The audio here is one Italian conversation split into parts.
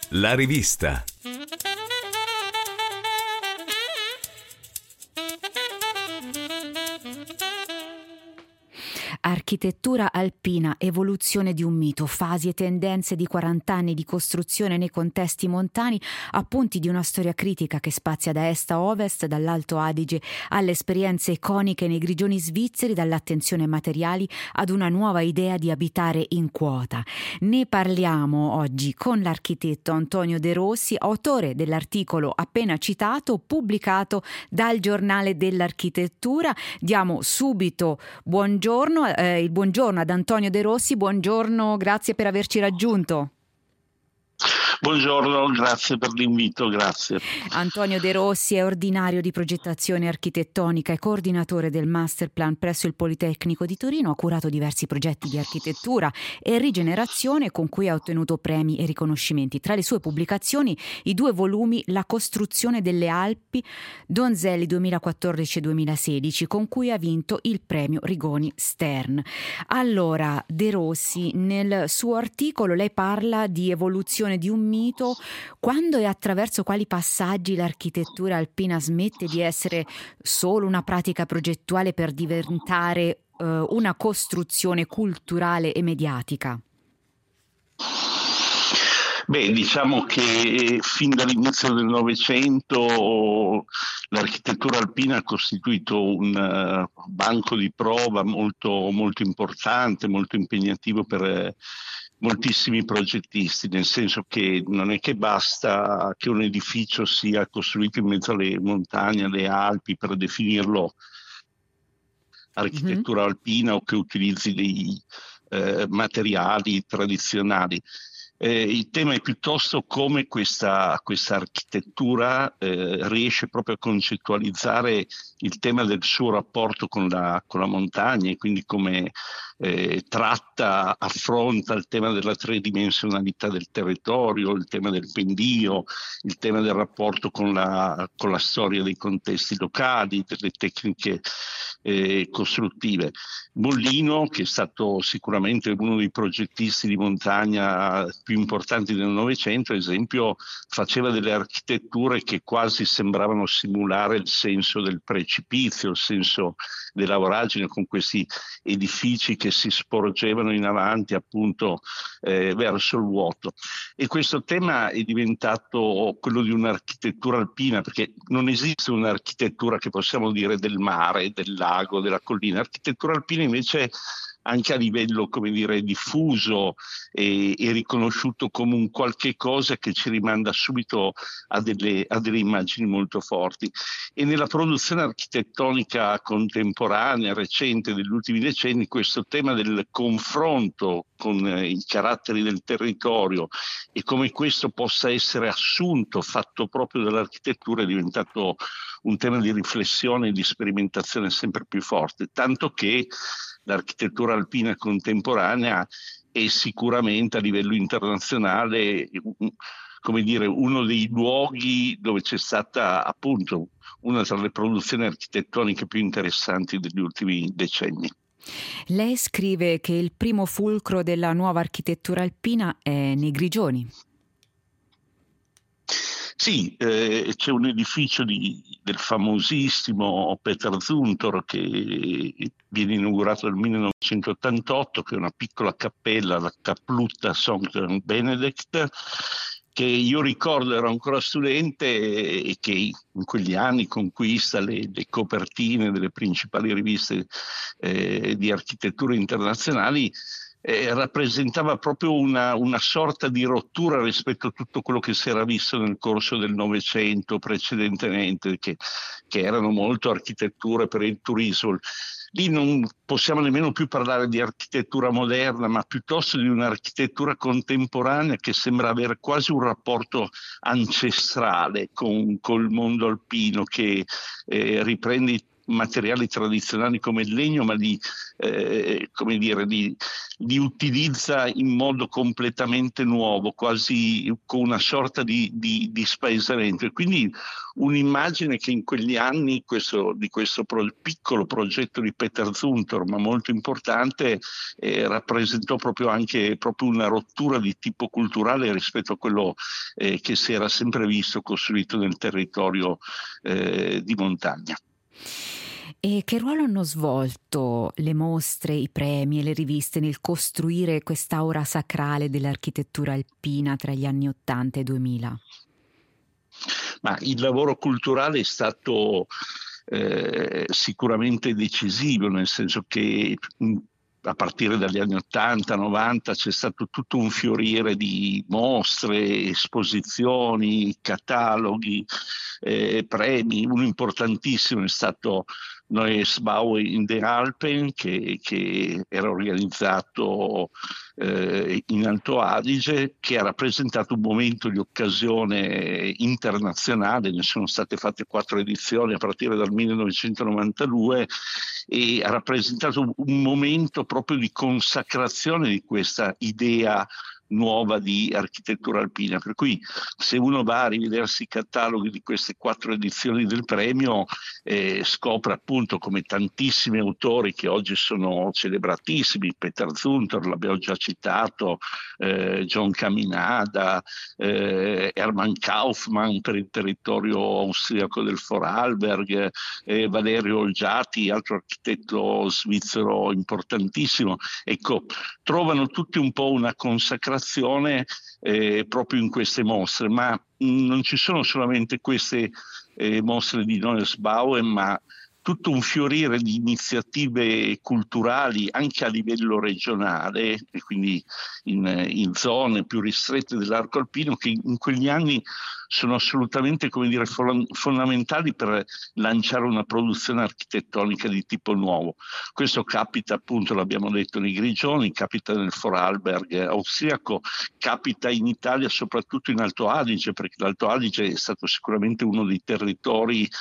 La rivista. Architettura alpina, evoluzione di un mito, fasi e tendenze di 40 anni di costruzione nei contesti montani, appunti di una storia critica che spazia da est a ovest, dall'Alto Adige alle esperienze iconiche nei grigioni svizzeri, dall'attenzione ai materiali ad una nuova idea di abitare in quota. Ne parliamo oggi con l'architetto Antonio De Rossi, autore dell'articolo appena citato, pubblicato dal Giornale dell'Architettura. Diamo subito il buongiorno ad Antonio De Rossi. Buongiorno, grazie per averci raggiunto. Buongiorno, grazie per l'invito, grazie. Antonio De Rossi è ordinario di progettazione architettonica e coordinatore del Masterplan presso il Politecnico di Torino. Ha curato diversi progetti di architettura e rigenerazione con cui ha ottenuto premi e riconoscimenti. Tra le sue pubblicazioni i 2 volumi La costruzione delle Alpi, Donzelli 2014-2016, con cui ha vinto il premio Rigoni Stern. Allora, De Rossi, nel suo articolo lei parla di evoluzione di un mito. Quando e attraverso quali passaggi l'architettura alpina smette di essere solo una pratica progettuale per diventare una costruzione culturale e mediatica? Beh, diciamo che fin dall'inizio del Novecento l'architettura alpina ha costituito un banco di prova molto, molto importante, molto impegnativo per moltissimi progettisti, nel senso che non è che basta che un edificio sia costruito in mezzo alle montagne, alle Alpi, per definirlo architettura alpina o che utilizzi dei materiali tradizionali. Il tema è piuttosto come questa architettura riesce proprio a concettualizzare il tema del suo rapporto con la montagna, e quindi come affronta il tema della tridimensionalità del territorio, il tema del pendio, il tema del rapporto con la storia dei contesti locali, delle tecniche costruttive. Mollino, che è stato sicuramente uno dei progettisti di montagna più importanti del Novecento, ad esempio, faceva delle architetture che quasi sembravano simulare il senso del precipizio, il senso della voragine, con questi edifici che si sporgevano in avanti appunto verso il vuoto. E questo tema è diventato quello di un'architettura alpina, perché non esiste un'architettura che possiamo dire del mare, del lago, della collina. L'architettura alpina invece, anche a livello, come dire, diffuso e riconosciuto come un qualche cosa che ci rimanda subito a delle immagini molto forti. E nella produzione architettonica contemporanea, recente, degli ultimi decenni, questo tema del confronto con i caratteri del territorio e come questo possa essere assunto, fatto proprio dall'architettura, è diventato un tema di riflessione e di sperimentazione sempre più forte, tanto che l'architettura alpina contemporanea è sicuramente a livello internazionale, come dire, uno dei luoghi dove c'è stata appunto una tra le produzioni architettoniche più interessanti degli ultimi decenni. Lei scrive che il primo fulcro della nuova architettura alpina è nei Grigioni. Sì, c'è un edificio del famosissimo Peter Zumthor che viene inaugurato nel 1988, che è una piccola cappella, la Kaplutta Sankt Benedict, che io ricordo ero ancora studente e che in quegli anni conquista le copertine delle principali riviste di architettura internazionali. Rappresentava proprio una sorta di rottura rispetto a tutto quello che si era visto nel corso del Novecento precedentemente, che erano molto architetture per il turismo. Lì non possiamo nemmeno più parlare di architettura moderna, ma piuttosto di un'architettura contemporanea che sembra avere quasi un rapporto ancestrale col mondo alpino, che riprende materiali tradizionali come il legno, ma li li utilizza in modo completamente nuovo, quasi con una sorta di spaesamento. E quindi un'immagine che in quegli anni di questo piccolo progetto di Peter Zumthor, ma molto importante, rappresentò proprio una rottura di tipo culturale rispetto a quello che si era sempre visto costruito nel territorio di montagna. E che ruolo hanno svolto le mostre, i premi e le riviste nel costruire quest'aura sacrale dell'architettura alpina tra gli anni 80 e 2000? Ma il lavoro culturale è stato sicuramente decisivo, nel senso che a partire dagli anni 80-90 c'è stato tutto un fiorire di mostre, esposizioni, cataloghi, premi. Uno importantissimo è stato Neues Bauen in den Alpen, che era organizzato in Alto Adige, che ha rappresentato un momento di occasione internazionale. Ne sono state fatte 4 edizioni a partire dal 1992 e ha rappresentato un momento proprio di consacrazione di questa idea nuova di architettura alpina, per cui se uno va a rivedersi i cataloghi di queste 4 edizioni del premio scopre appunto come tantissimi autori che oggi sono celebratissimi, Peter Zumthor l'abbiamo già citato, John Caminada, Hermann Kaufmann per il territorio austriaco del Vorarlberg, Valerio Olgiati, altro architetto svizzero importantissimo. Ecco, trovano tutti un po' una consacrazione proprio in queste mostre, ma non ci sono solamente queste mostre di Neues Bauen, ma tutto un fiorire di iniziative culturali anche a livello regionale e quindi in zone più ristrette dell'arco alpino, che in quegli anni sono assolutamente, come dire, fondamentali per lanciare una produzione architettonica di tipo nuovo. Questo capita appunto, l'abbiamo detto, nei Grigioni, capita nel Vorarlberg austriaco, capita in Italia soprattutto in Alto Adige, perché l'Alto Adige è stato sicuramente uno dei territori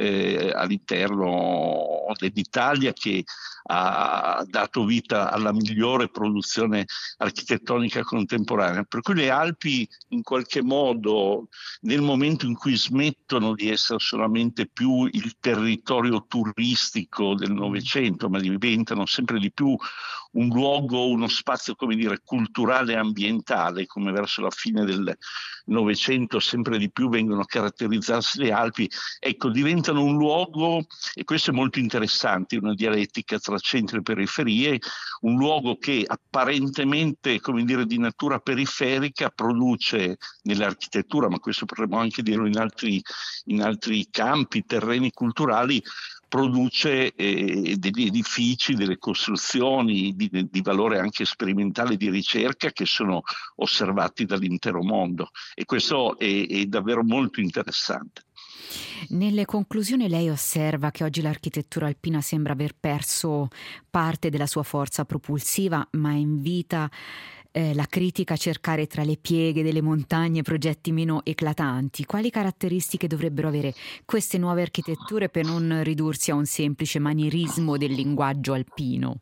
all'interno dell'Italia che ha dato vita alla migliore produzione architettonica contemporanea. Per cui le Alpi in qualche modo, nel momento in cui smettono di essere solamente più il territorio turistico del Novecento, ma diventano sempre di più un luogo, uno spazio, come dire, culturale e ambientale, come verso la fine del Novecento sempre di più vengono a caratterizzarsi le Alpi, ecco, diventano un luogo, e questo è molto interessante, una dialettica tra centro e periferie, un luogo che apparentemente, come dire, di natura periferica produce nell'architettura, ma questo potremmo anche dirlo in altri campi, terreni culturali, produce degli edifici, delle costruzioni di valore anche sperimentale di ricerca che sono osservati dall'intero mondo, e questo è davvero molto interessante. Nelle conclusioni lei osserva che oggi l'architettura alpina sembra aver perso parte della sua forza propulsiva, ma invita la critica a cercare tra le pieghe delle montagne progetti meno eclatanti. Quali caratteristiche dovrebbero avere queste nuove architetture per non ridursi a un semplice manierismo del linguaggio alpino?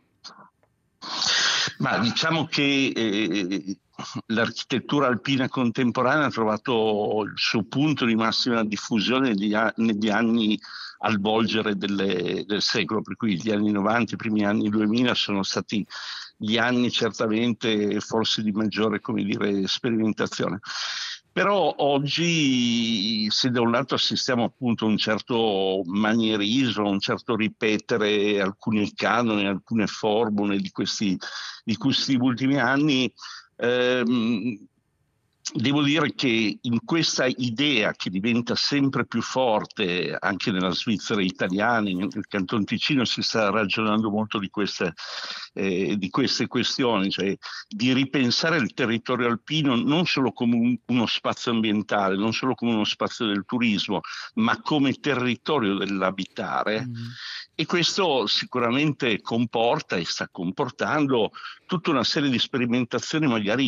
Ma diciamo che l'architettura alpina contemporanea ha trovato il suo punto di massima diffusione negli anni al volgere del secolo, per cui gli anni 90, i primi anni 2000 sono stati gli anni certamente forse di maggiore, come dire, sperimentazione. Però oggi, se da un lato assistiamo appunto a un certo manierismo, un certo ripetere alcuni canoni, alcune formule di questi ultimi anni, devo dire che in questa idea che diventa sempre più forte anche nella Svizzera italiana, nel Canton Ticino si sta ragionando molto di queste questioni, cioè di ripensare il territorio alpino non solo come uno spazio ambientale, non solo come uno spazio del turismo, ma come territorio dell'abitare. E questo sicuramente comporta e sta comportando tutta una serie di sperimentazioni magari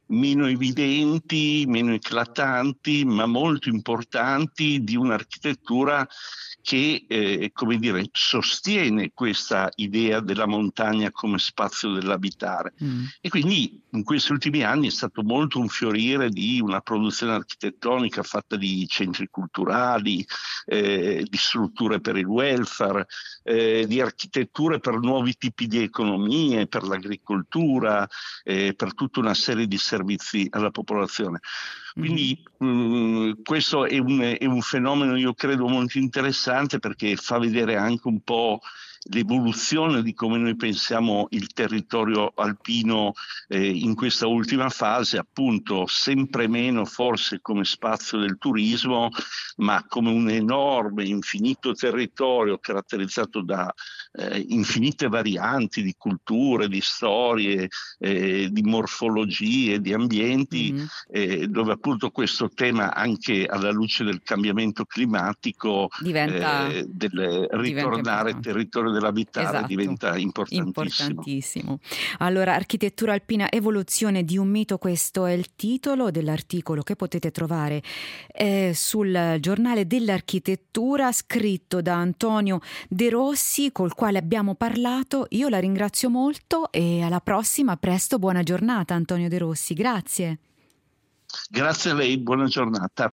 meno evidenti, meno eclatanti, ma molto importanti, di un'architettura che come dire, sostiene questa idea della montagna come spazio dell'abitare. E quindi in questi ultimi anni è stato molto un fiorire di una produzione architettonica fatta di centri culturali, di strutture per il welfare, di architetture per nuovi tipi di economie, per l'agricoltura, per tutta una serie di servizi alla popolazione. Quindi questo è un fenomeno, io credo, molto interessante, perché fa vedere anche un po' l'evoluzione di come noi pensiamo il territorio alpino in questa ultima fase, appunto sempre meno forse come spazio del turismo, ma come un enorme, infinito territorio caratterizzato da infinite varianti di culture, di storie, di morfologie, di ambienti, dove appunto questo tema, anche alla luce del cambiamento climatico, del ritornare territorio dell'abitare, esatto, diventa importantissimo. Allora, architettura alpina, evoluzione di un mito, questo è il titolo dell'articolo che potete trovare sul giornale dell'architettura, scritto da Antonio De Rossi, col quale abbiamo parlato. Io la ringrazio molto e alla prossima, a presto, buona giornata Antonio De Rossi, grazie. Grazie a lei, buona giornata.